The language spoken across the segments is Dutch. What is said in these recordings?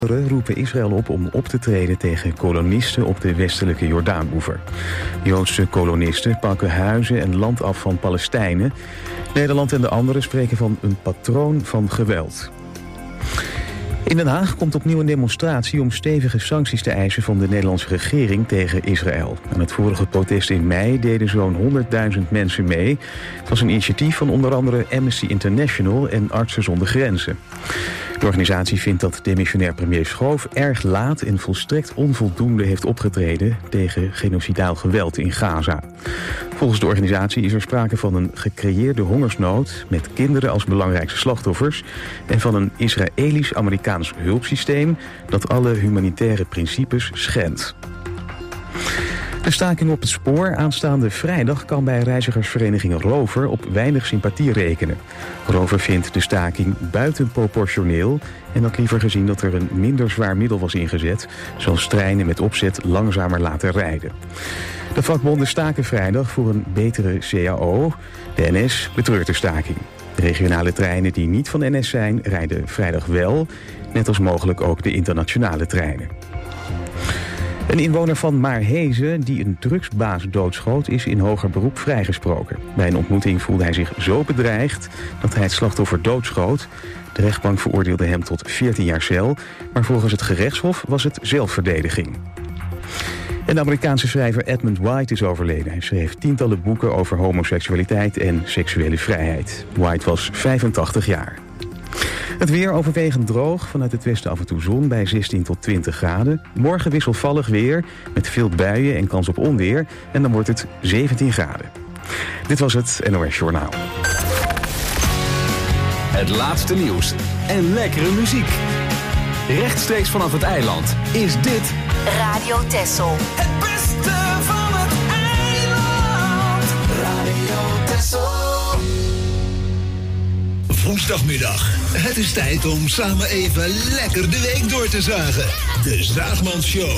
roepen Israël op te treden tegen kolonisten op de westelijke Jordaanoever. Joodse kolonisten pakken huizen en land af van Palestijnen. Nederland en de anderen spreken van een patroon van geweld. In Den Haag komt opnieuw een demonstratie om stevige sancties te eisen van de Nederlandse regering tegen Israël. Aan het vorige protest in mei deden zo'n 100.000 mensen mee. Het was een initiatief van onder andere Amnesty International en Artsen zonder Grenzen. De organisatie vindt dat demissionair premier Schoof erg laat en volstrekt onvoldoende heeft opgetreden tegen genocidaal geweld in Gaza. Volgens de organisatie is er sprake van een gecreëerde hongersnood met kinderen als belangrijkste slachtoffers en van een Israëlisch-Amerikaans hulpsysteem dat alle humanitaire principes schendt. De staking op het spoor aanstaande vrijdag kan bij reizigersvereniging Rover op weinig sympathie rekenen. Rover vindt de staking buitenproportioneel en had liever gezien dat er een minder zwaar middel was ingezet, zoals treinen met opzet langzamer laten rijden. De vakbonden staken vrijdag voor een betere CAO. De NS betreurt de staking. De regionale treinen die niet van NS zijn rijden vrijdag wel, net als mogelijk ook de internationale treinen. Een inwoner van Maarhezen die een drugsbaas doodschoot is in hoger beroep vrijgesproken. Bij een ontmoeting voelde hij zich zo bedreigd dat hij het slachtoffer doodschoot. De rechtbank veroordeelde hem tot 14 jaar cel, maar volgens het gerechtshof was het zelfverdediging. En de Amerikaanse schrijver Edmund White is overleden. Hij schreef tientallen boeken over homoseksualiteit en seksuele vrijheid. White was 85 jaar. Het weer overwegend droog, vanuit het westen af en toe zon bij 16 tot 20 graden. Morgen wisselvallig weer, met veel buien en kans op onweer. En dan wordt het 17 graden. Dit was het NOS Journaal. Het laatste nieuws en lekkere muziek. Rechtstreeks vanaf het eiland is dit Radio Texel. Het beste van het eiland. Radio Texel. Woensdagmiddag. Het is tijd om samen even lekker de week door te zagen. De Zaagman Show.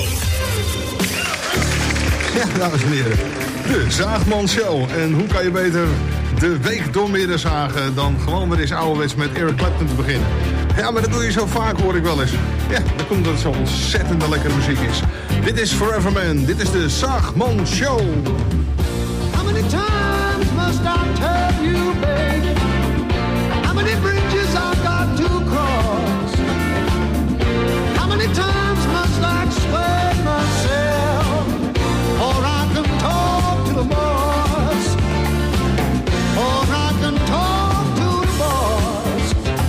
Ja, dames en heren. De Zaagman Show. En hoe kan je beter de week door midden zagen dan gewoon weer eens ouderwets met Eric Clapton te beginnen? Ja, maar dat doe je zo vaak, hoor ik wel eens. Ja, dat komt dat het zo ontzettend lekkere muziek is. Dit is Forever Man. Dit is de Zaagman Show. How many times must I tell you, baby? How many bridges I've got to cross? How many times must I explain myself? Or I can talk to the boss. Or I can talk to the boss.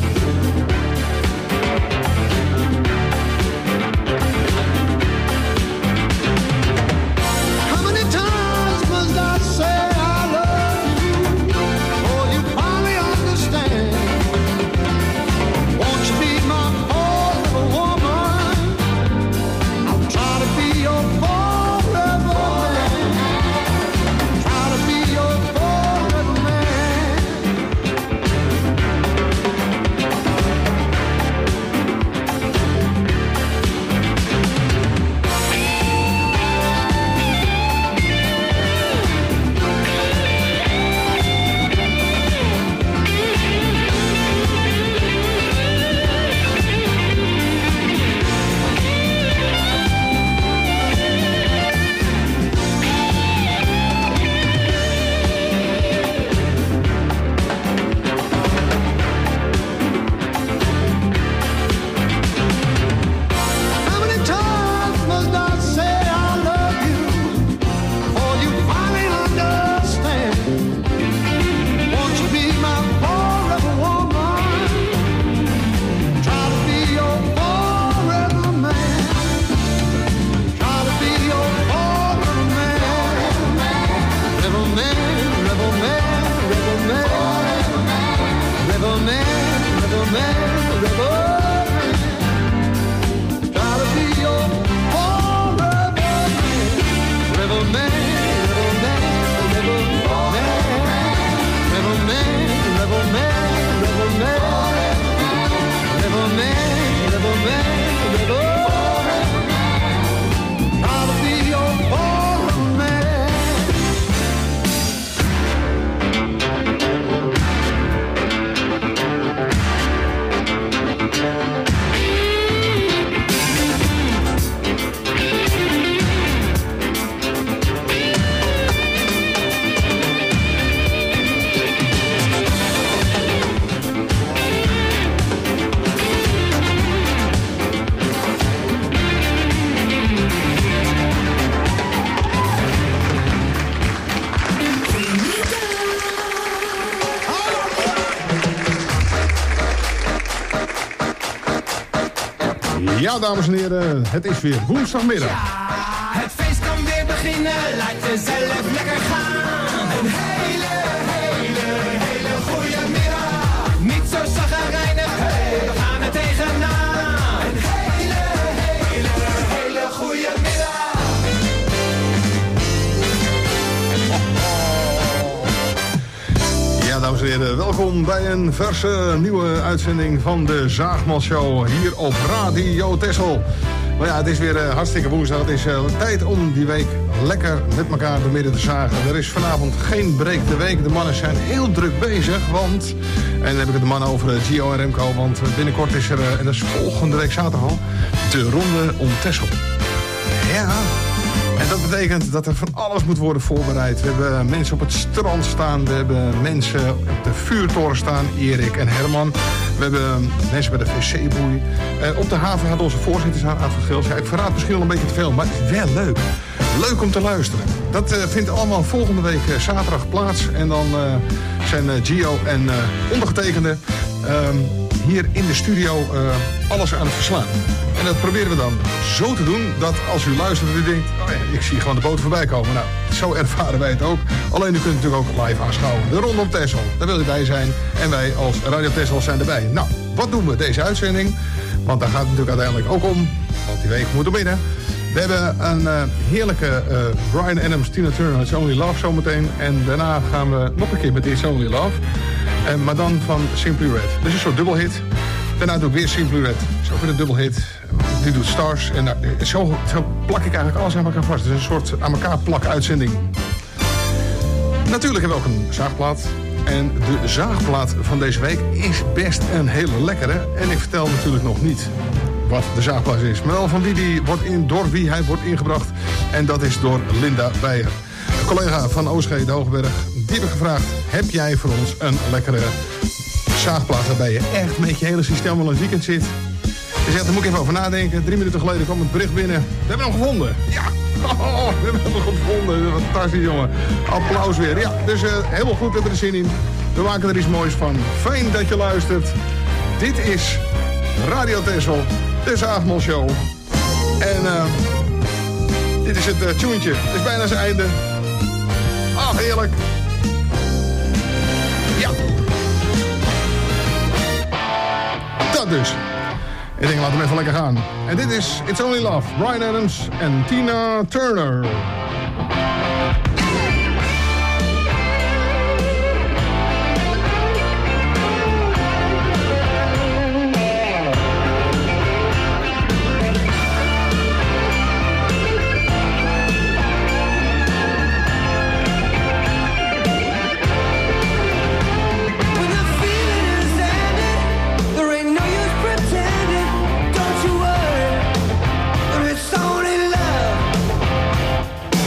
How many times must I say I love you? Oh, you finally understand. Won't you be my poor little woman? Ja, dames en heren, het is weer woensdagmiddag. Ja, het feest kan weer beginnen, laat jezelf lekker gaan. Een hele goede middag. Niet zo zagrijnig, hey, we gaan er tegenaan. Een hele goede middag. Ja, dames en heren, welkom bij een verse nieuwe uitzending van de Zaagman Show hier op Radio Texel. Maar ja, het is weer hartstikke woensdag. Het is tijd om die week lekker met elkaar door midden te zagen. Er is vanavond geen break de week. De mannen zijn heel druk bezig, want... En dan heb ik het de mannen over Gio en Remco, want binnenkort is er, en dat is volgende week zaterdag al, de Ronde om Texel. Ja... En dat betekent dat er van alles moet worden voorbereid. We hebben mensen op het strand staan. We hebben mensen op de vuurtoren staan. Erik en Herman. We hebben mensen bij de wc-boei. Op de haven gaat onze voorzitter staan, Aad van Gils. Ja, ik verraad misschien wel een beetje te veel, maar het is wel leuk. Leuk om te luisteren. Dat vindt allemaal volgende week zaterdag plaats. En dan zijn Gio en ondergetekende hier in de studio alles aan het verslaan. En dat proberen we dan zo te doen dat als u luistert en u denkt... oh ja, ik zie gewoon de boot voorbij komen. Nou, zo ervaren wij het ook. Alleen u kunt natuurlijk ook live aanschouwen. De Ronde om Texel, daar wil u bij zijn. En wij als Radio Texel zijn erbij. Nou, wat doen we deze uitzending? Want daar gaat het natuurlijk uiteindelijk ook om. Want die week moet er binnen. We hebben een heerlijke Bryan Adams, Tina Turner, It's Only Love zometeen. En daarna gaan we nog een keer met It's Only Love. Maar dan van Simply Red. Dus een soort dubbelhit. Daarna doe ik weer Simply Red. Dat is ook weer een dubbelhit. Die doet Stars. En zo plak ik eigenlijk alles aan elkaar vast. Het is een soort aan elkaar plak uitzending. Natuurlijk hebben we ook een zaagplaat. En de zaagplaat van deze week is best een hele lekkere. En ik vertel natuurlijk nog niet wat de zaagplaat is. Maar wel van door wie hij wordt ingebracht. En dat is door Linda Beijer. Een collega van OSG de Hoogberg. Die heb ik gevraagd. Heb jij voor ons een lekkere zaagplaat waarbij je echt met je hele systeem al een weekend zit? Hij zegt, daar moet ik even over nadenken. 3 minuten geleden kwam het bericht binnen. We hebben hem gevonden. Ja, we hebben hem gevonden. Fantastisch, jongen. Applaus weer. Ja, dus helemaal goed, we hebben er zin in. We maken er iets moois van. Fijn dat je luistert. Dit is Radio Texel, de Zaagman Show. En dit is het tuentje. Het is bijna zijn einde. Ah, heerlijk. Ja. Dat dus. Ik denk, laten we even lekker gaan. En dit is It's Only Love, Bryan Adams en Tina Turner. Don't you worry, it's only love.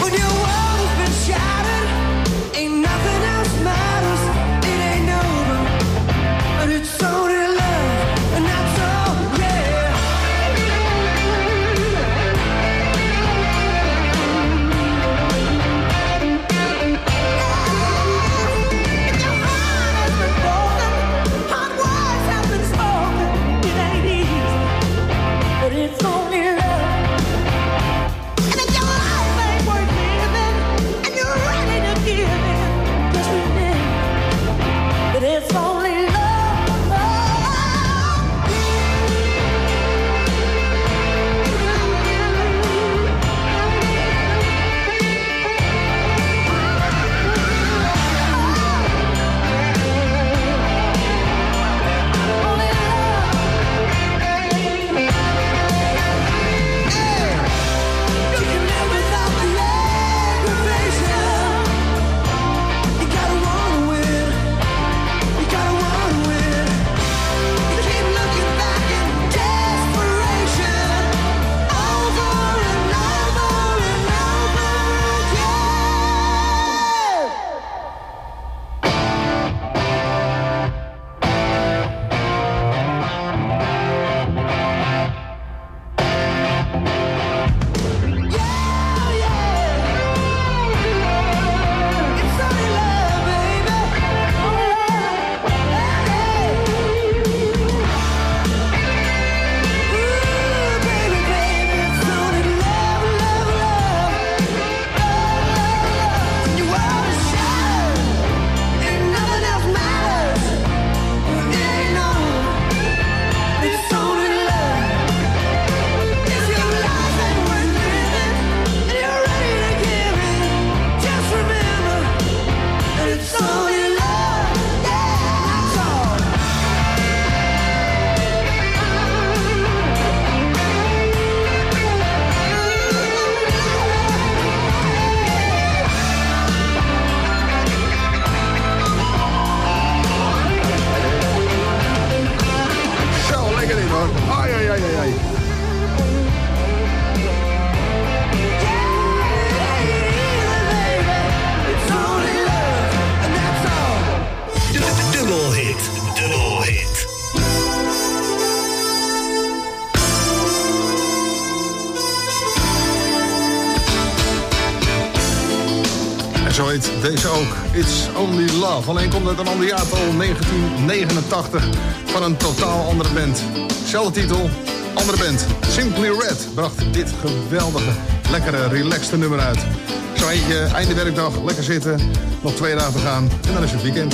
zo heet deze ook. It's Only Love. Alleen komt uit een ander jaartal, 1989, van een totaal andere band. Zelfde titel, andere band. Simply Red bracht dit geweldige, lekkere, relaxte nummer uit. Zo eentje, einde werkdag, lekker zitten. Nog 2 dagen te gaan en dan is het weekend.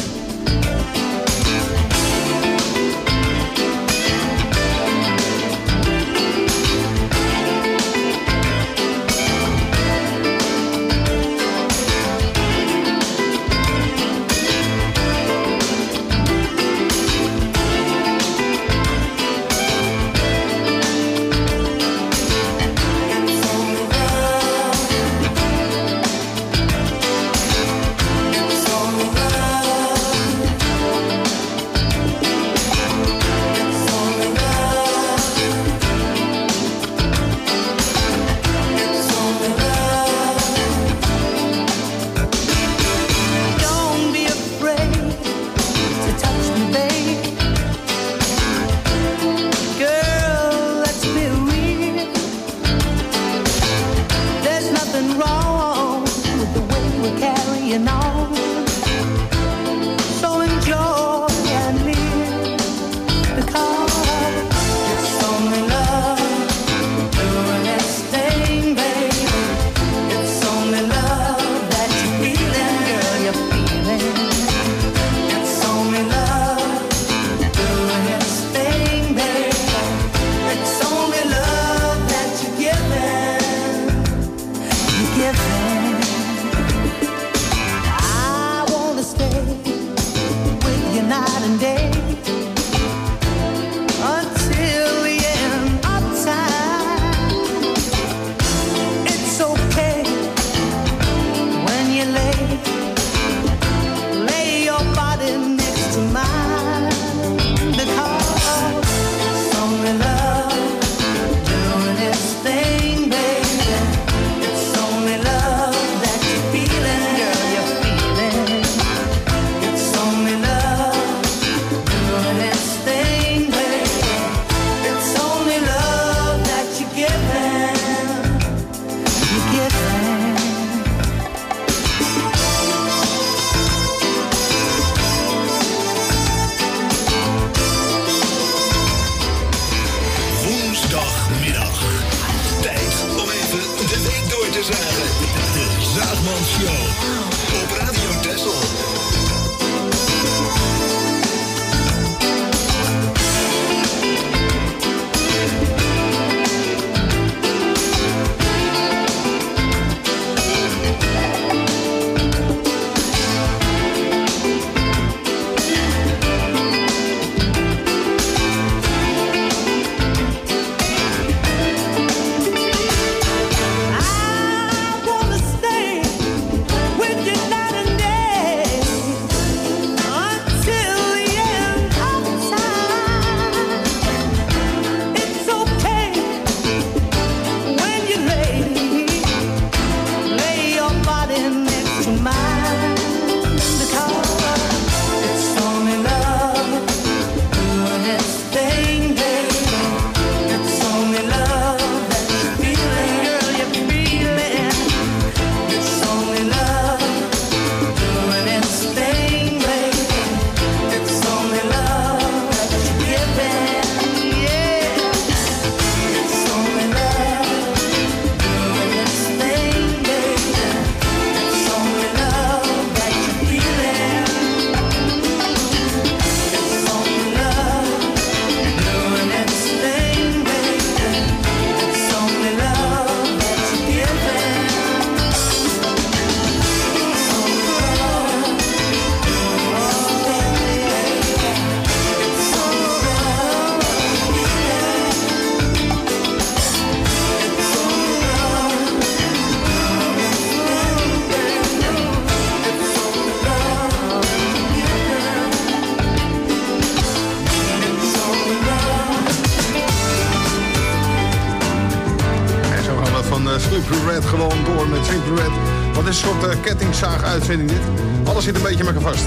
Simply Red gewoon door met Simply Red. Wat is een soort kettingzaag-uitzending dit? Alles zit een beetje met elkaar vast.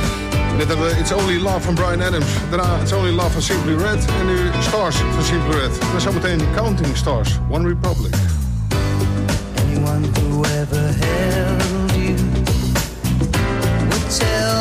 Net hebben we It's Only Love van Bryan Adams. Daarna It's Only Love van Simply Red. En nu Stars van Simply Red. En dan zometeen Counting Stars, One Republic. Anyone who ever held you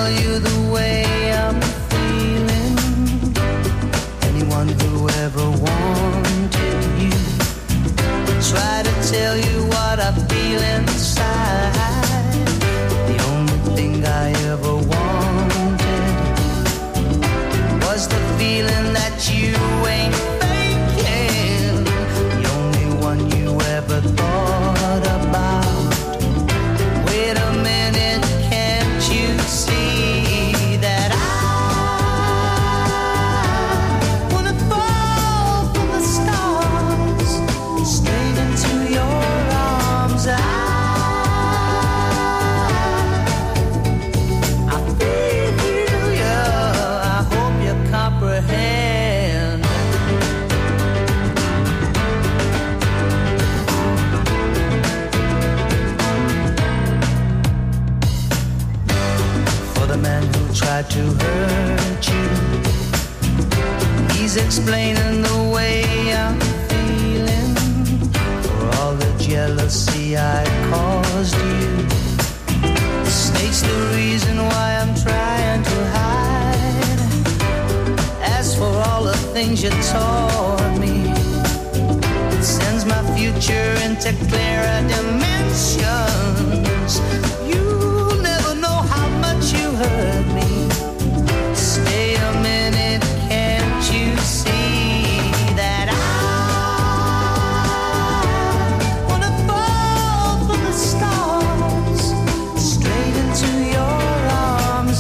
tell you the way I'm feeling. Anyone who ever wanted you, try to tell you what I feel inside. The only thing I ever wanted was the feeling that you ain't faking. The only one you ever thought about. Wait a minute, can't you see that I wanna fall from the stars straight into your arms? I feel you, I hope you comprehend. For the man who tried to hurt you, he's explaining the way I'm feeling. For all the jealousy I caused you, states the reason why I'm trying to hide. As for all the things you taught me, it sends my future into clearer dimensions. You'll never know how much you hurt me. Stay a minute, can't you see that I wanna fall from the stars straight into your arms?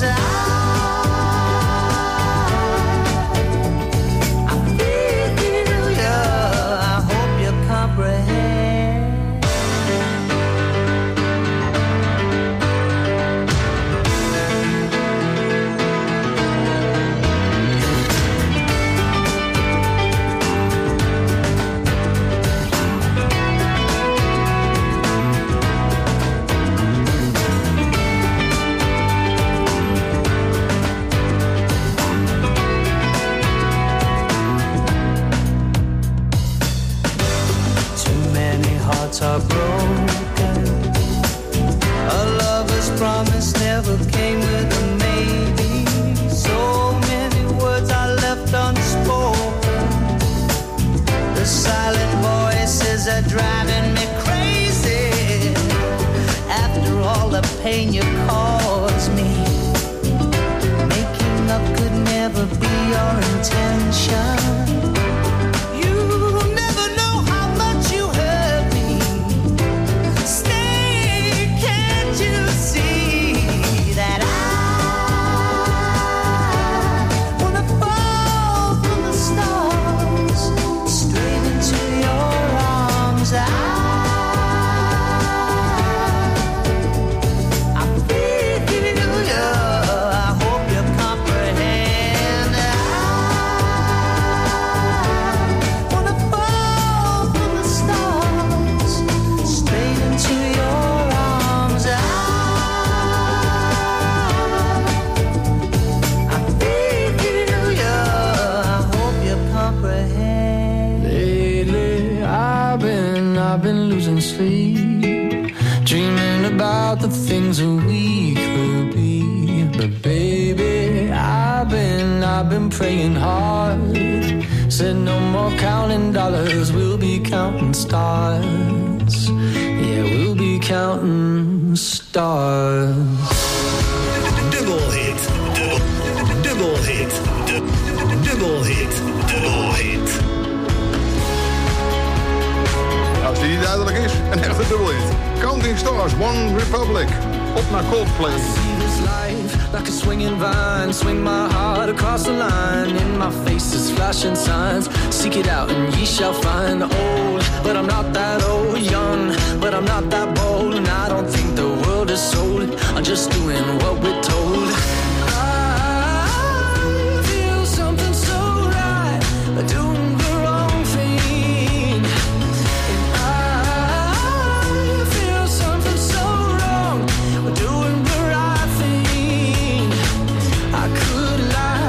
I feel you, I hope you comprehend. Too many hearts are broken. A lover's promise never came with a maybe. So many words are left unspoken. The silent voices are driving me crazy. After all the pain you caused me, making up could never be your intention. You never know how much you hurt me. Stay, can't you see that I wanna fall from the stars straight into your arms? I feel you, I hope you comprehend. I wanna fall from the stars straight into your arms. I feel you, I hope you comprehend. Lately, I've been losing sleep, dreaming about the things that we could be. But baby, I've been praying hard. Said no more counting dollars, we'll be counting stars. Yeah, we'll be counting stars. Dubbel hit. Dubbel hit. Dubbel hit. Dubbel hit. Als die niet duidelijk is, een echte dubbelhit. Counting Stars, One Republic. Op naar Coldplay. See this life like a swinging vine. Swing my heart across the line. In my face is flashing signs. Seek it out and ye shall find. Old, but I'm not that old. Young, but I'm not that bold. And I don't think the world is sold. I'm just doing what we're told. I feel something so right, doing the wrong thing. And I feel something so wrong, doing the right thing. I couldn't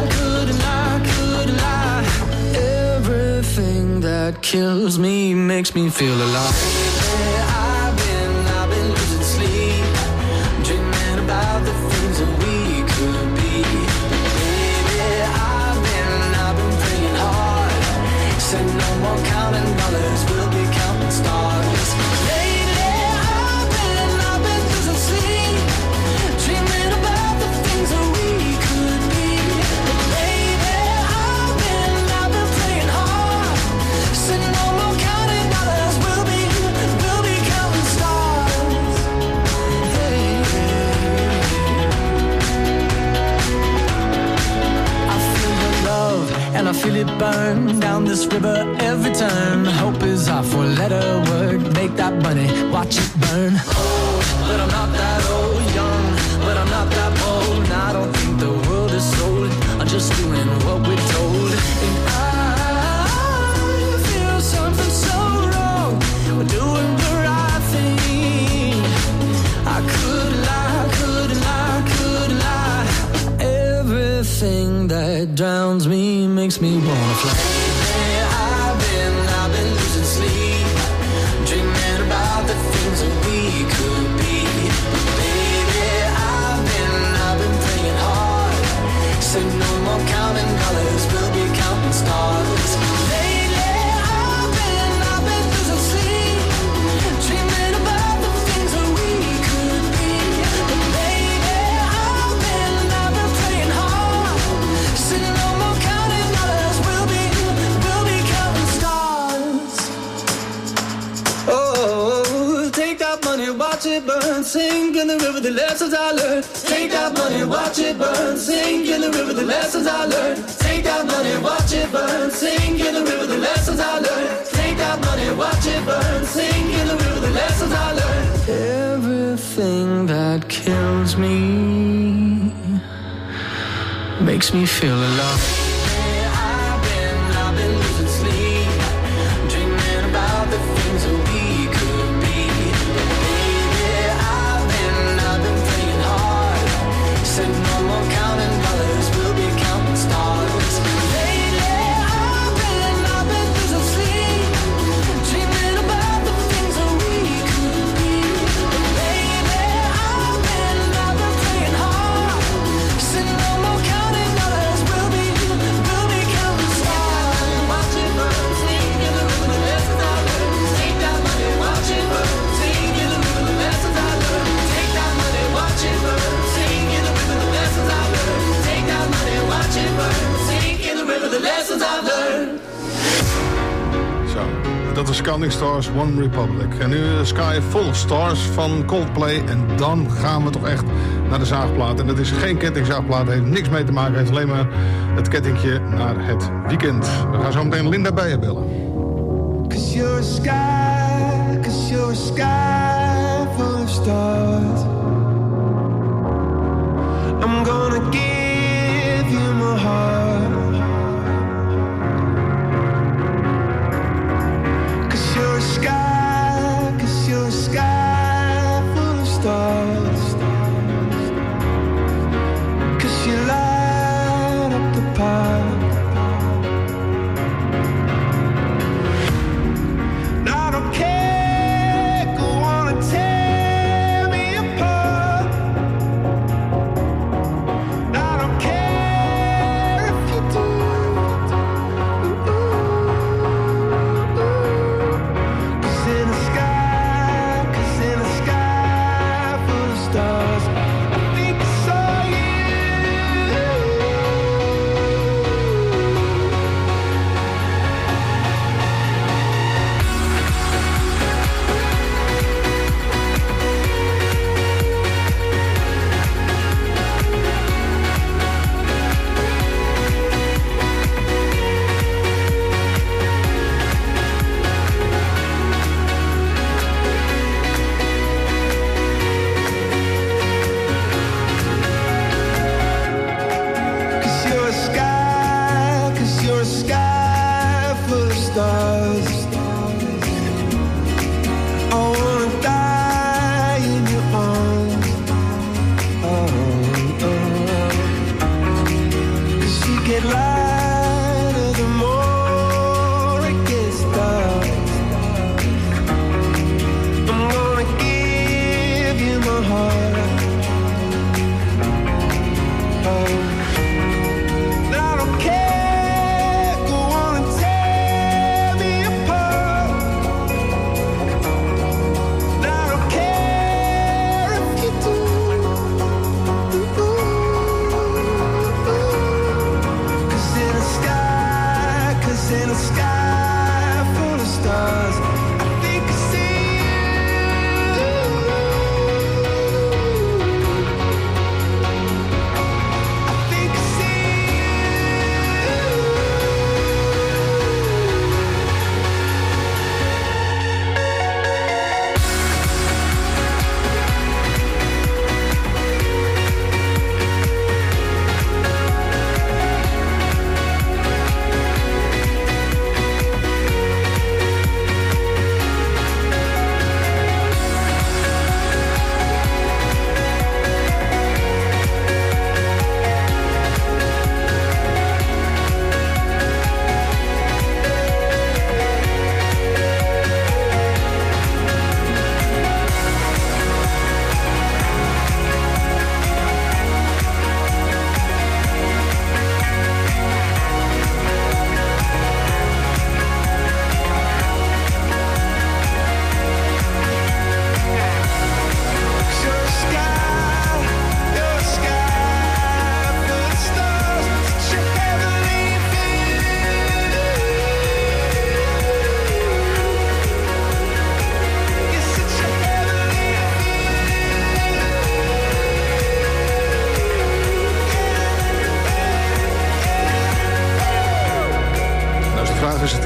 lie. Everything that kills me makes me feel alive. I've been losing sleep, dreaming about the things that we could burn down this river every turn. Hope is our four-letter word. Make that money, watch it burn. Old, but I'm not that old. Young, but I'm not that bold. And I don't think the world is sold. I'm just doing what we're told. And I feel something so wrong. We're doing the right thing. I could lie, couldn't lie, couldn't lie. Everything that drowns me makes me wanna fly. Lately I've been losing sleep, dreaming about the things that we could be. Baby, I've been praying hard. Said no more counting dollars, we'll be counting stars. Lately I've been losing sleep, dreaming about the things that we could be. But baby, I've been praying hard. Said no more counting dollars, we'll be counting stars. Oh, take that money, watch it burn, sink in the river, the lessons I learned. Take that money, watch it burn, sink in the river, the lessons I learned. Take that money, watch it burn, sink in the river, the lessons I learned. Take that money, watch it burn, sink in the river, the lessons I learned. Everything that kills me makes me feel alive. I've been losing sleep, dreaming about the things that we could be. But baby, I've been praying hard. Said no more counting dollars, we'll be counting stars. Lately, I've been losing sleep, dreaming about the things that we could be. But baby, I've been praying hard. Said no more counting dollars, we'll be counting stars. Watch it burn, sing in the river, the lessons I learned. Take that money, watch it burn, sing in the river, the lessons I learned. Take that money, watch it burn, sing in the river, the lessons I learned. Take that money, watch it burn, sing in the river, the lessons I've learned. Zo, dat is Counting Stars, One Republic. En nu Sky Full of Stars van Coldplay. En dan gaan we toch echt naar de zaagplaat. En dat is geen kettingzaagplaat, heeft niks mee te maken. Heeft alleen maar het kettingje naar het weekend. We gaan zo meteen Linda Beijer bellen. 'Cause you're a sky full of stars. I'm gonna give you my heart. 'Cause you're a sky full of stars. 'Cause you light up the park. I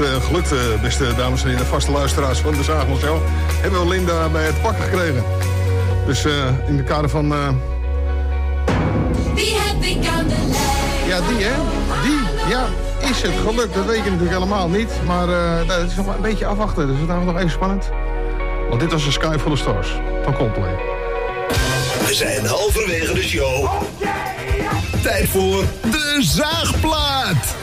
gelukt, beste dames en heren, vaste luisteraars van de Zaagman Show. Hebben we Linda bij het pakken gekregen. Dus in de kader van... Wie heb ik aan de lijn? Ja, die hè? Die, ja. Is het gelukt? Dat weet je natuurlijk helemaal niet. Maar het is nog een beetje afwachten. Dus het is nog even spannend. Want dit was The Sky Full of Stars van Coldplay. We zijn halverwege de show. Tijd voor de Zaagplaat.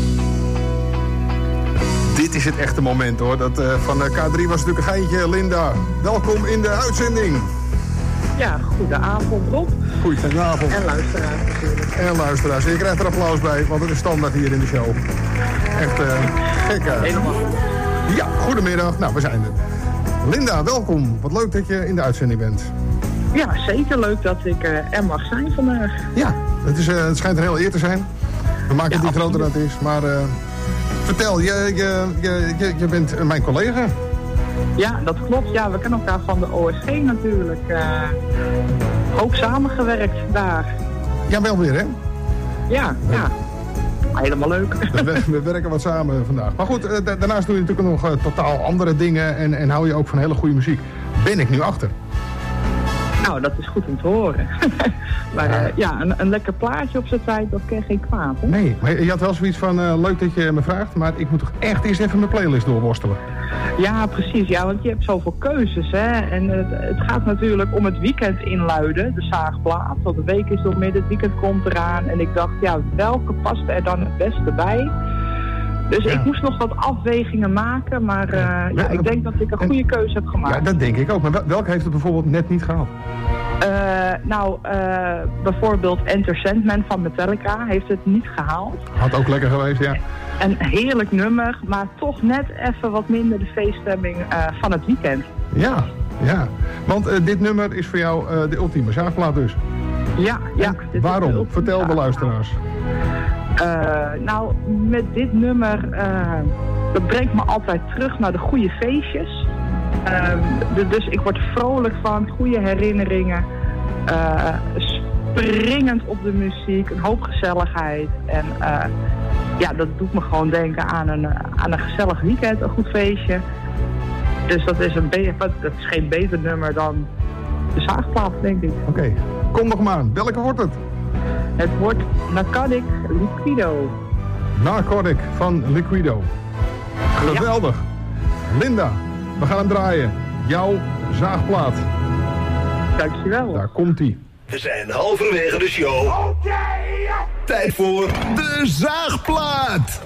Dit is het echte moment hoor. Dat van K3 was natuurlijk een geintje. Linda, welkom in de uitzending. Ja, goedenavond Rob. Goedenavond. En luisteraars natuurlijk. En luisteraars. Je krijgt er applaus bij, want het is standaard hier in de show. Echt gekke. Helemaal. Ja, goedemiddag. Nou, we zijn er. Linda, welkom. Wat leuk dat je in de uitzending bent. Ja, zeker leuk dat ik er mag zijn vandaag. Ja, het schijnt een hele eer te zijn. We maken het niet groter dan het is, maar vertel, je bent mijn collega. Ja, dat klopt. Ja, we kennen elkaar van de OSG natuurlijk. Ook samengewerkt daar. Ja, wel weer hè? Ja. Helemaal leuk. We werken wat samen vandaag. Maar goed, daarnaast doe je natuurlijk nog totaal andere dingen en hou je ook van hele goede muziek. Ben ik nu achter? Nou, dat is goed om te horen. Maar een lekker plaatje op zijn tijd, dat kan geen kwaad, hè? Nee, maar je had wel zoiets van, leuk dat je me vraagt, maar ik moet toch echt eerst even mijn playlist doorworstelen. Ja, precies. Ja, want je hebt zoveel keuzes, hè. En het gaat natuurlijk om het weekend inluiden, de Zaagplaat. Want de week is door midden, het weekend komt eraan. En ik dacht, ja, welke past er dan het beste bij? Dus ik moest nog wat afwegingen maken, maar ik denk dat ik een goede keuze heb gemaakt. Ja, dat denk ik ook. Maar welke heeft het bijvoorbeeld net niet gehaald? Bijvoorbeeld Enter Sandman van Metallica heeft het niet gehaald. Had ook lekker geweest, ja. Een heerlijk nummer, maar toch net even wat minder de feeststemming van het weekend. Ja. Want dit nummer is voor jou de ultieme Zaagplaat dus. Ja. Waarom? Vertel de luisteraars. Met dit nummer, dat brengt me altijd terug naar de goede feestjes. Dus ik word vrolijk van, goede herinneringen, springend op de muziek, een hoop gezelligheid. En dat doet me gewoon denken aan een gezellig weekend, een goed feestje. Dus dat is geen beter nummer dan de Zaagplaat, denk ik. Oké, kom nog maar aan. Welke wordt het? Het wordt Narcotic Liquido. Narcotic van Liquido. Geweldig. Ja. Linda, we gaan hem draaien. Jouw Zaagplaat. Dankjewel. Daar komt-ie. We zijn halverwege de show. Tijd voor de Zaagplaat.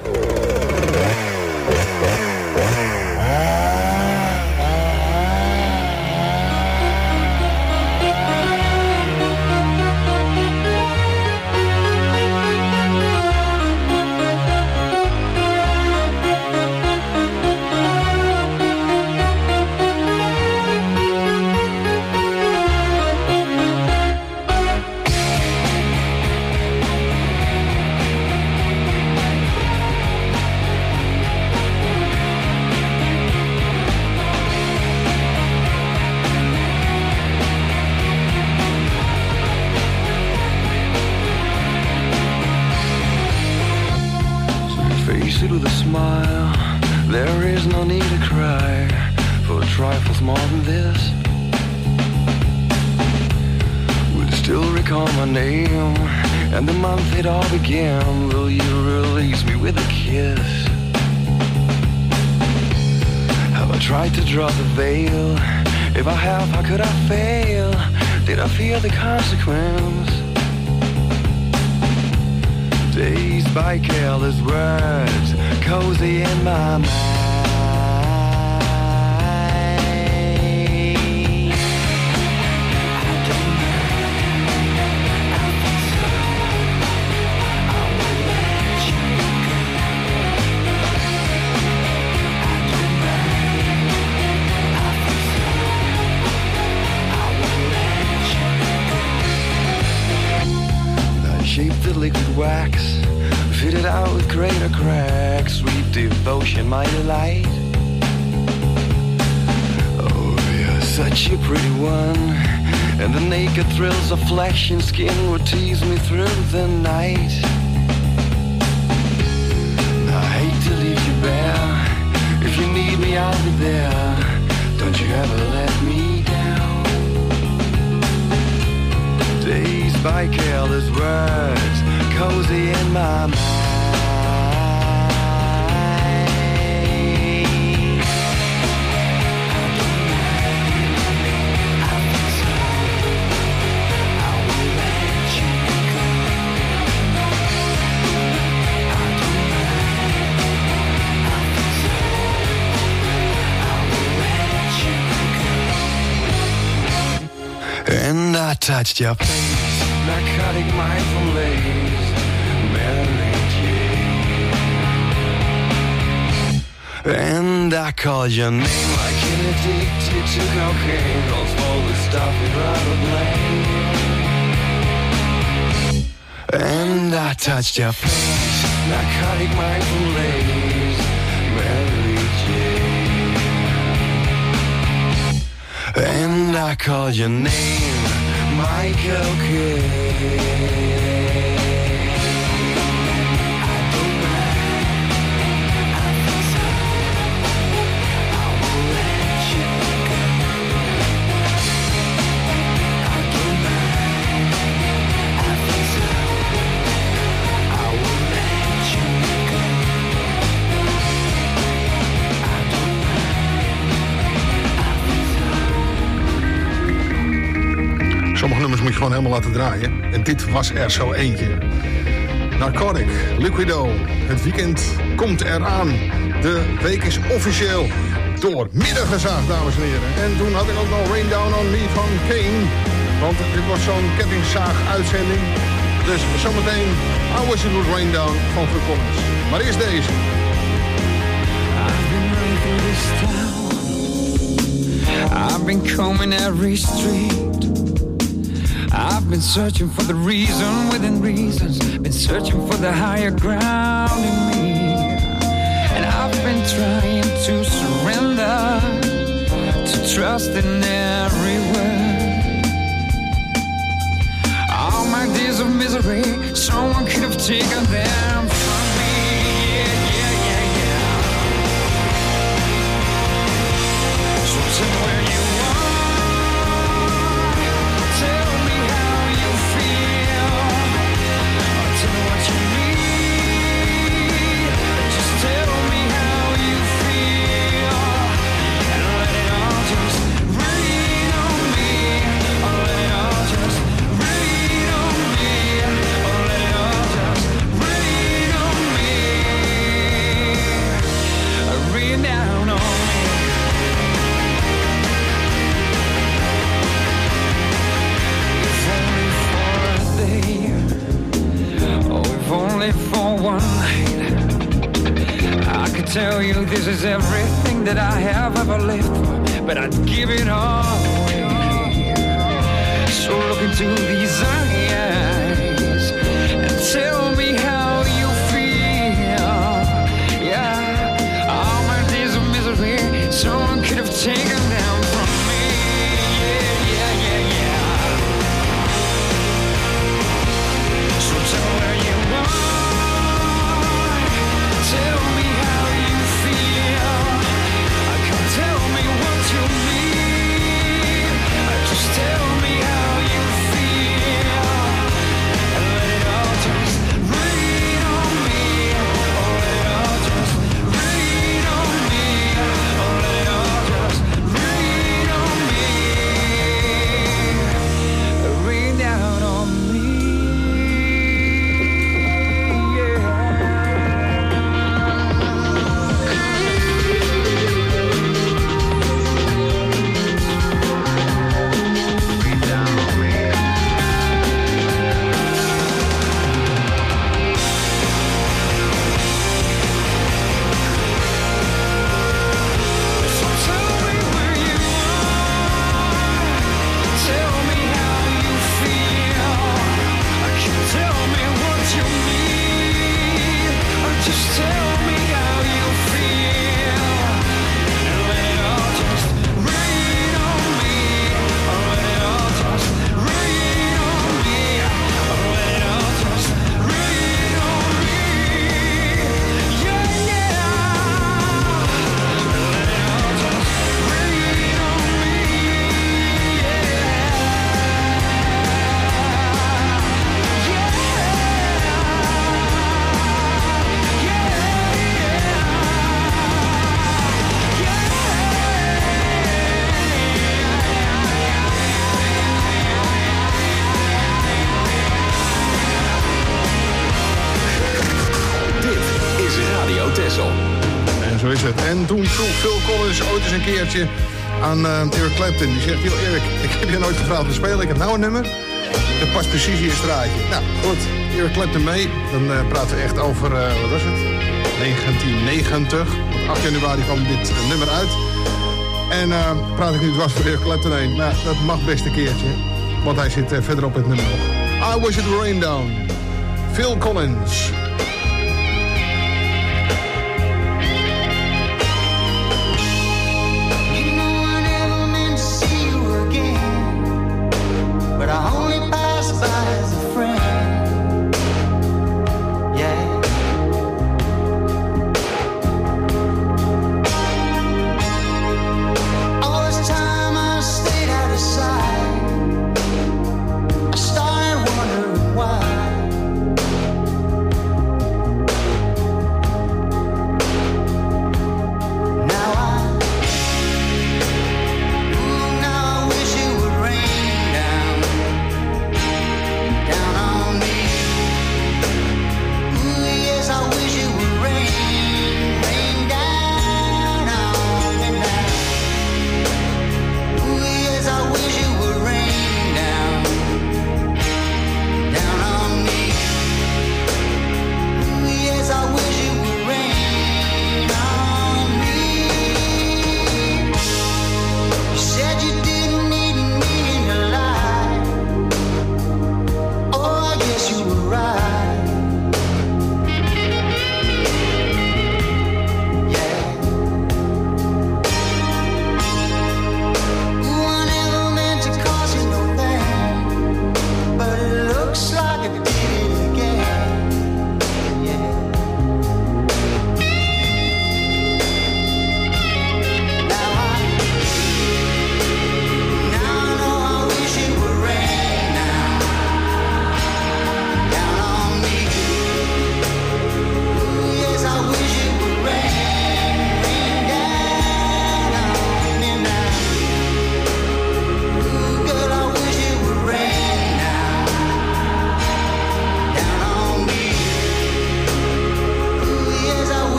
With a smile, there is no need to cry for trifles more than this. Will you still recall my name and the month it all began? Will you release me with a kiss? Have I tried to draw the veil? If I have, how could I fail? Did I fear the consequence? Dazed by careless words, cozy in my mind. Shaped the liquid wax, fitted out with greater cracks, sweet devotion, my delight. Oh, you're such a pretty one, and the naked thrills of flesh and skin would tease me through the night. I hate to leave you bare, baby, I'll be there. Don't you ever let me down. Dazed by careless words, cozy in my mind. And I touched your face, narcotic mindful lace, Mary Jane. And I called your name like an addicted to cocaine, calls for the stuff you'd rather blame. And I touched your face, narcotic mindful lace, Mary Jane. And I called your name, Michael Kidd. Sommige nummers moet je gewoon helemaal laten draaien. En dit was er zo eentje. Narcotic, Liquido. Het weekend komt eraan. De week is officieel door midden gezaagd, dames en heren. En toen had ik ook nog Rain Down on Me van Kane. Want dit was zo'n kettingzaag-uitzending. Dus zometeen I Wish It Would Rain Down van Phil Collins. Maar eerst deze. I've been running through this town. I've been combing every street. I've been searching for the reason within reasons. Been searching for the higher ground in me. And I've been trying to surrender, to trust in every word. All my days of misery, someone could have taken them from me. Yeah, yeah, yeah, yeah. So tell where you are. Tell me how you feel. Tell me what you need. Just tell me how you feel. And let it all just rain on me. Let it all just rain on me. Let it all just rain on me. Rain down on me. Only for one night. I could tell you this is everything that I have ever lived for, but I'd give it all away. So look into these eyes and tell me how you feel. Yeah, all my days of misery, someone could have taken them from me. Yeah, yeah, yeah, yeah. So tell where you are. Tell me how you feel. Come tell me what you need. Just tell me how you feel. And let it all just rain. En toen vroeg Phil Collins ooit eens een keertje aan Eric Clapton. Die zegt, joh Eric, ik heb je nooit gevraagd om te spelen. Ik heb nou een nummer. Dat past precies in je straatje. Nou, goed. Eric Clapton mee. Dan praten we echt over, wat was het? 1990. Op 8 januari kwam dit nummer uit. En praat ik nu dwars voor Eric Clapton heen. Maar dat mag best een keertje. Want hij zit verderop het nummer nog. I Wish It Rain Down. Phil Collins. But I only pass by as a friend. Yeah. All this time I stayed out of sight. I started wondering why.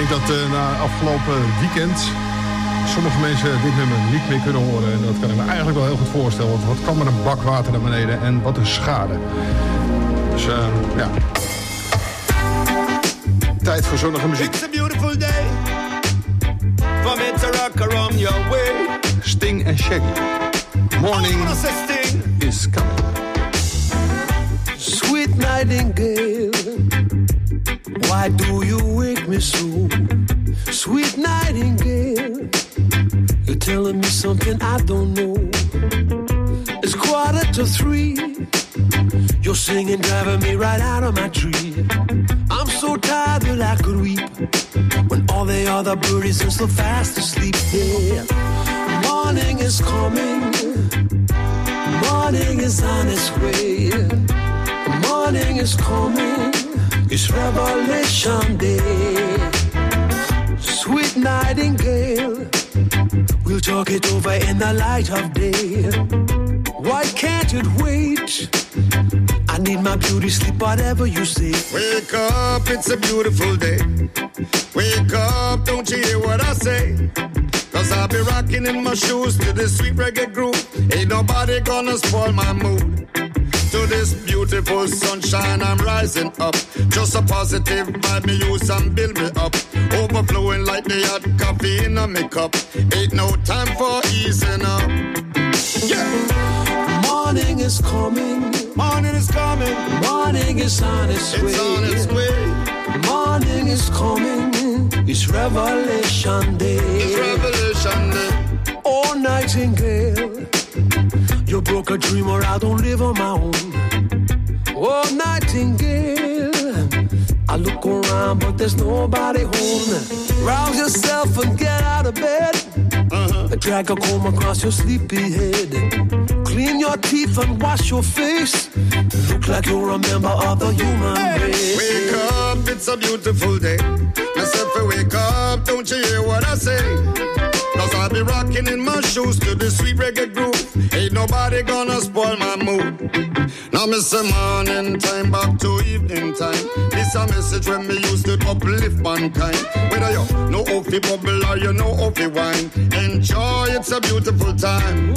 denk dat na afgelopen weekend sommige mensen dit nummer niet meer kunnen horen. En dat kan ik me eigenlijk wel heel goed voorstellen. Want wat kwam er een bak water naar beneden en wat een schade. Dus ja. Tijd voor zonnige muziek. It's a beautiful day for me to rock around your way. Sting en Shaggy. Morning is coming. Sweet nightingale, why do you wake me so? Sweet nightingale, you're telling me something I don't know. It's 2:45. You're singing, driving me right out of my tree. I'm so tired that I could weep when all the other birdies are so fast asleep. Yeah, morning is coming. Morning is on its way. Morning is coming. It's Revelation Day. Sweet nightingale, we'll talk it over in the light of day. Why can't it wait? I need my beauty sleep, whatever you say. Wake up, it's a beautiful day. Wake up, don't you hear what I say? Cause I'll be rocking in my shoes to this sweet reggae groove. Ain't nobody gonna spoil my mood. To this beautiful sunshine, I'm rising up. Just a positive vibe, me use and build me up. Overflowing like the hot coffee in a me cup. Ain't no time for easing up. Yeah. Morning is coming. Morning is coming. Morning is on its way. It's on its way. Morning is coming. It's Revelation Day. It's Revelation Day. Oh, nightingale, you broke a dream or I don't live on my own. Oh, nightingale, I look around but there's nobody home. Rouse yourself and get out of bed. Drag a comb across your sleepy head. Clean your teeth and wash your face. Look like you remember other human race. Wake up, it's a beautiful day. Myself, wake up, don't you hear what I say? Cause I'll be rocking in my shoes to the sweet reggae groove. Ain't nobody gonna spoil my mood. Now miss the morning time back to evening time. This a message when me used to uplift mankind. Whether you know how to bubble or you know how to wine, enjoy, it's a beautiful time.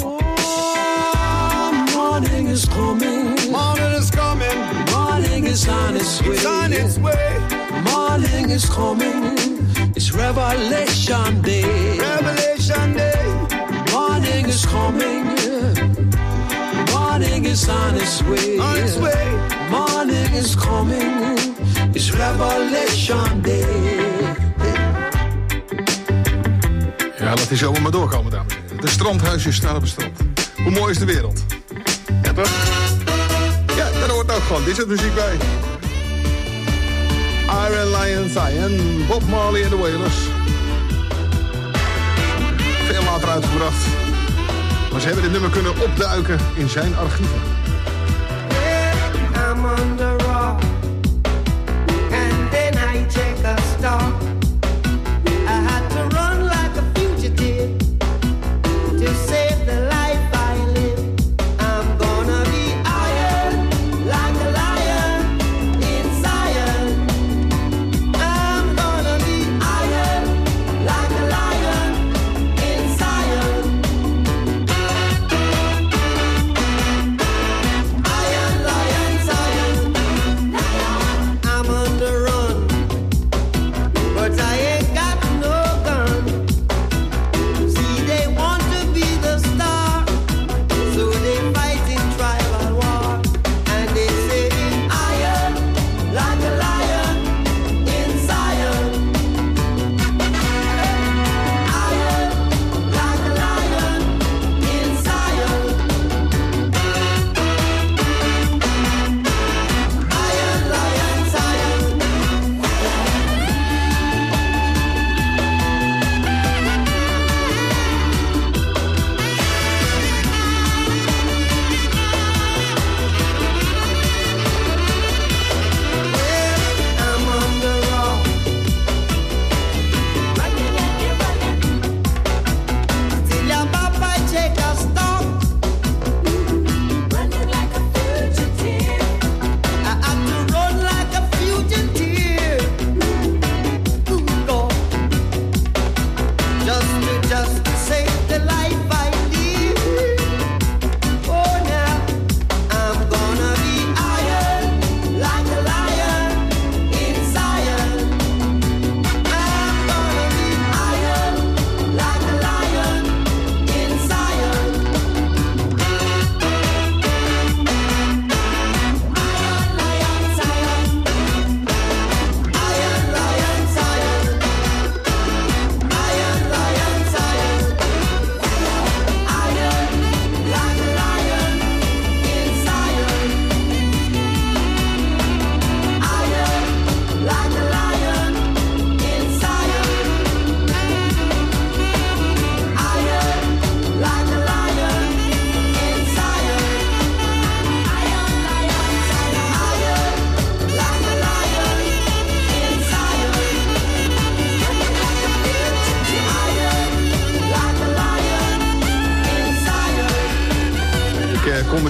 Oh, morning is coming. Morning is coming. Morning is on its way. It's on its way. Morning is coming. It's Revelation Day. Revelation Day. Morning is coming. Morning is on its way. On its way. Morning is coming. It's Revelation Day. Ja, dat is zomaar maar doorkomen, dames en heren. De strandhuisjes staan op het strand. Hoe mooi is de wereld? Ja, toch? Ja, daar hoort ook gewoon dit soort muziek bij. Iron Lion Zion, Bob Marley en de Wailers. Veel later uitgebracht. Maar ze hebben dit nummer kunnen opduiken in zijn archieven. I'm on the rock, and then I check a star. I had to run like a fugitive to save the life I live. I'm gonna be iron like a lion in Zion. I'm gonna be iron like a lion in Zion. Iron, lion, Zion.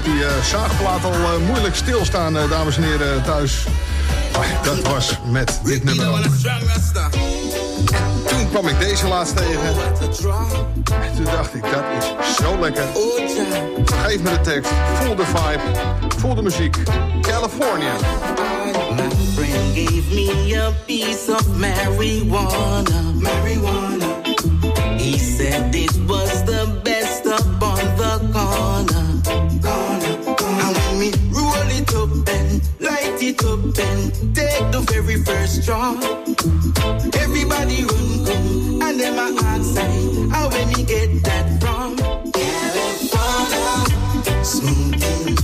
hoort die zaagplaat al moeilijk stilstaan, dames en heren thuis. Dat was met dit nummer ook. Toen kwam ik deze laatst tegen. En toen dacht ik, dat is zo lekker. Geef me de tekst, voel de vibe, voel de muziek. California. My friend gave me a piece of marijuana. He said it was the best up on the corner. And when we roll it up and light it up and take the very first draw, everybody run come and them a outside. How when me get that from California, smoking.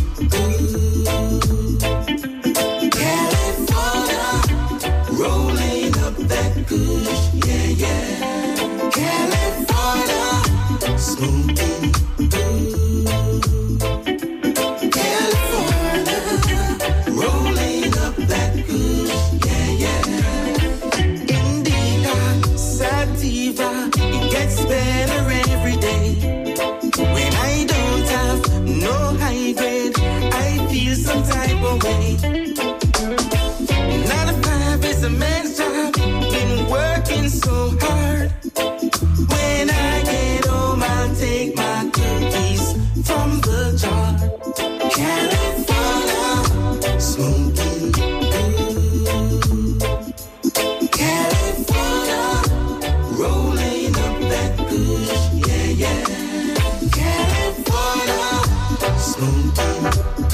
California, rolling up that kush, yeah. California, smoking. California, rolling up that kush, yeah. Indica, sativa, it gets better every day. When I don't have no high grade, I feel some type of way. 9 to 5 is a man's job, been working so hard. When I get home, I'll take my cookies from the jar. California, smoking. California, rolling up that kush, yeah. California, smoking.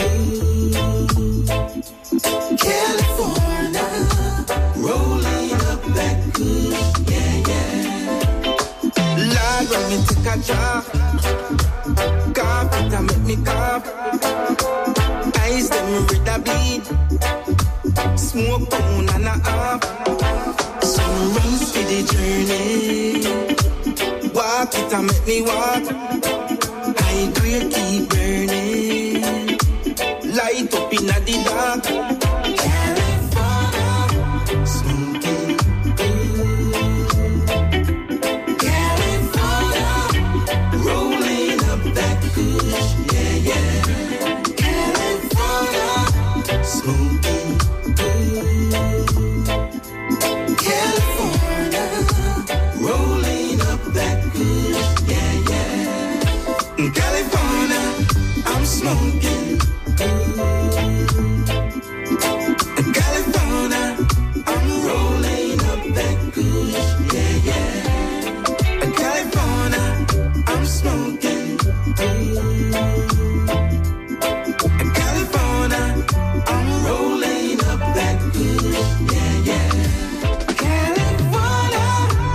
California, rolling up that kush, yeah. Lord, when me take a drop, cough it and make me cough. Eyes them with a bleed, smoke on and a half. Some runs for the journey, walk it and make me walk. High grade keep burning, light up in the dark. California, smoking. California, rolling up that kush, yeah. California, smoking. California, rolling up that kush, yeah. California, I'm smoking. California, I'm rolling up that kush, yeah. California, I'm smoking. California, I'm rolling up that kush, yeah. California,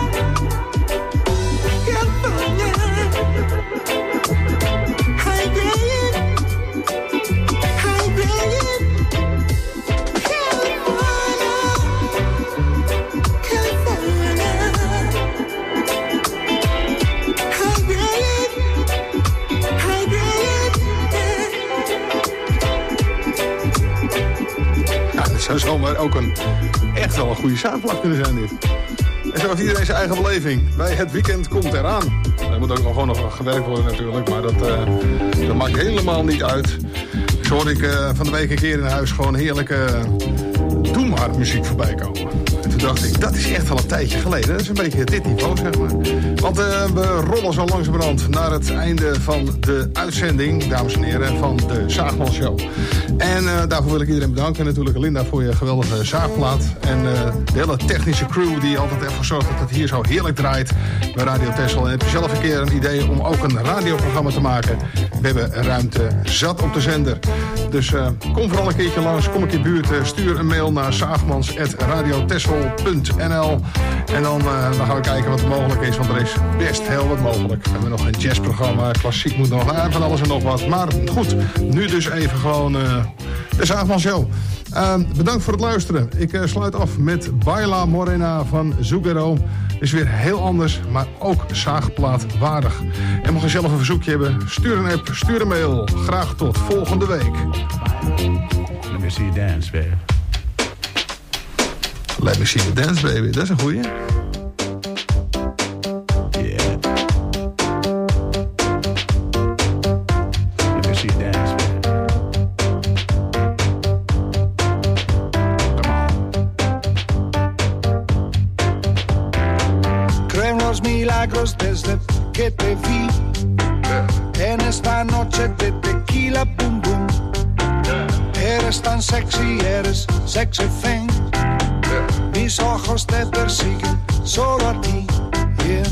California, high grade, California, California, high grade, Ja, dat zou zomaar ook echt wel een goede zaadplaat kunnen zijn dit. En zo heeft iedereen zijn eigen beleving. Bij het weekend komt eraan. Er moet ook gewoon nog gewerkt worden natuurlijk, maar dat maakt helemaal niet uit. Zo hoorde ik van de week een keer in huis gewoon heerlijke doemhardmuziek voorbij komen. En toen dacht ik, dat is echt wel een tijdje geleden. Dat is een beetje dit niveau, zeg maar. Want we rollen zo langzamerhand naar het einde van de uitzending, dames en heren, van de Zaagman Show. En daarvoor wil ik iedereen bedanken. Natuurlijk Linda voor je geweldige zaagplaat. En de hele technische crew die altijd ervoor zorgt dat het hier zo heerlijk draait bij Radio Texel. En heb je zelf een keer een idee om ook een radioprogramma te maken? We hebben ruimte zat op de zender. Dus kom vooral een keertje langs, kom een keer buurt. Stuur een mail naar zaagmans@radiotexel.nl. En dan gaan we kijken wat er mogelijk is. Want er is best heel wat mogelijk. We hebben nog een jazzprogramma, klassiek moet nog, van alles en nog wat. Maar goed, nu dus even gewoon de Zaagman Show. Bedankt voor het luisteren. Ik sluit af met Baila Morena van Zucchero. Is weer heel anders, maar ook zaagplaat waardig. En mocht je zelf een verzoekje hebben, stuur een app, stuur een mail. Graag tot volgende week. Let me see you dance, baby. Let me see you dance, baby. Dat is een goeie. Yeah. Let me see you dance, baby. los milagros desde que te vi. En esta noche de tequila, boom, boom. Eres tan sexy, eres sexy thing. Mis ojos te persiguen solo a ti, yeah.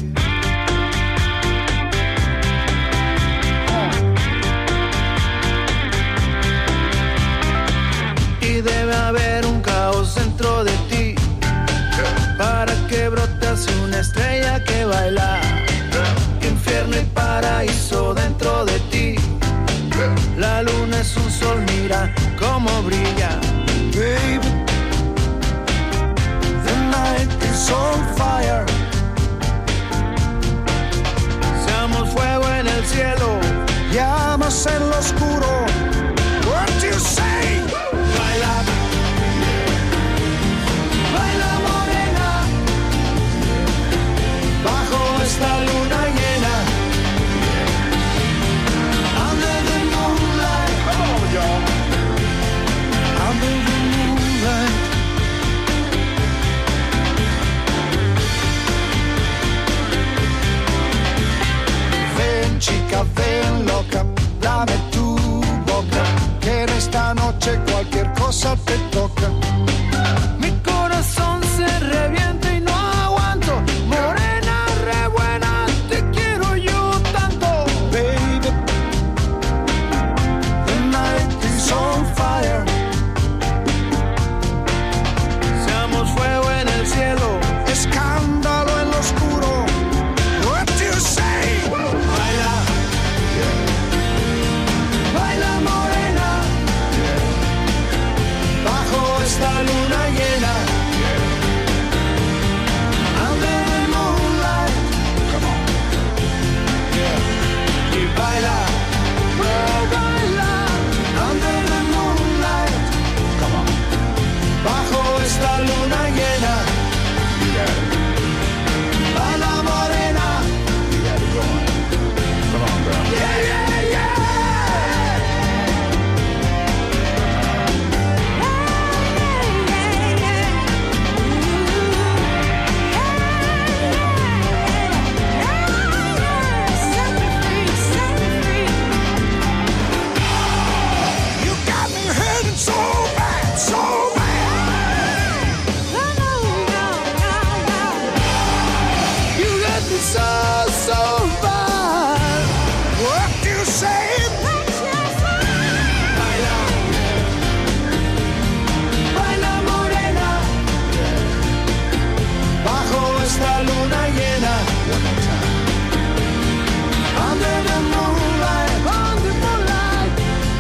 Y debe haber un caos dentro de ti para que brotase una estrella que baila. Infierno y paraíso dentro de ti. La luna es un sol, mira cómo brilla. Baby, the night is on fire. Seamos fuego en el cielo, llamas en lo oscuro. What do you say? Baila, baila morena, bajo esta luna llena. Under the moonlight, come on y'all. Under the moonlight. Ven chica, ven loca, dame tu boca, que en esta noche cualquier cosa te toca. Mi corazón se revienta y no aguanto. Morena, re buena, te quiero yo tanto. Baby, the night is on fire. Seamos fuego en el cielo, escándalo en lo oscuro. What do you say? Baila, baila morena, bajo esta luna llena. Under the moonlight, come on, yeah. Y baila, oh baila, under the moonlight, come on, bajo esta luna llena. Baila morena, Come on, bro. yeah, yeah, yeah. You got me hurting so bad, so bad. You got me so bad. What do you say? Baila, baila morena, bajo esta luna llena. Under the moonlight, under the moonlight.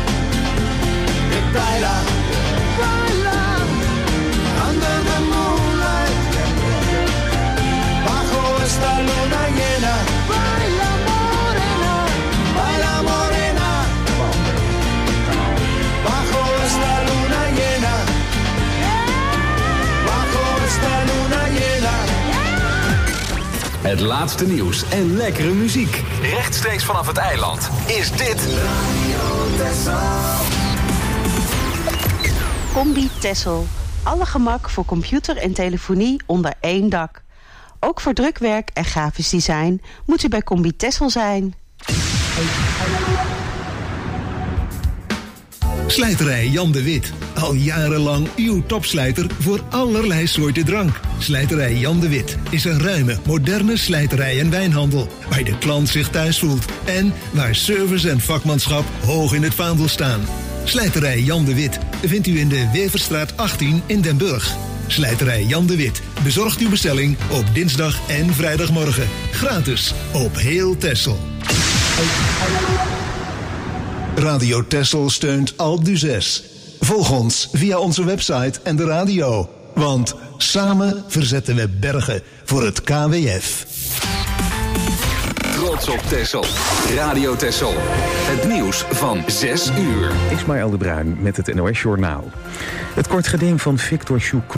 Baila, baila, under the moonlight, bajo esta luna llena. Baila morena, baila morena, bajo esta luna llena, bajo esta luna llena. Het laatste nieuws en lekkere muziek. Rechtstreeks vanaf het eiland is dit... Combi Tessel. Alle gemak voor computer en telefonie onder één dak. Ook voor drukwerk en grafisch design moet u bij Combi Tessel zijn. Slijterij Jan de Wit. Al jarenlang uw topslijter voor allerlei soorten drank. Slijterij Jan de Wit is een ruime, moderne slijterij en wijnhandel. Waar de klant zich thuis voelt. En waar service en vakmanschap hoog in het vaandel staan. Slijterij Jan de Wit vindt u in de Weverstraat 18 in Den Burg. Slijterij Jan de Wit bezorgt uw bestelling op dinsdag en vrijdagmorgen. Gratis op heel Texel. Radio Texel steunt Alpe d'Huez. Volg ons via onze website en de radio. Want samen verzetten we bergen voor het KWF. Trots op Texel. Radio Texel. Het nieuws van 6 uur. Ismaël de Bruin met het NOS Journaal. Het kort geding van Victor Choucroux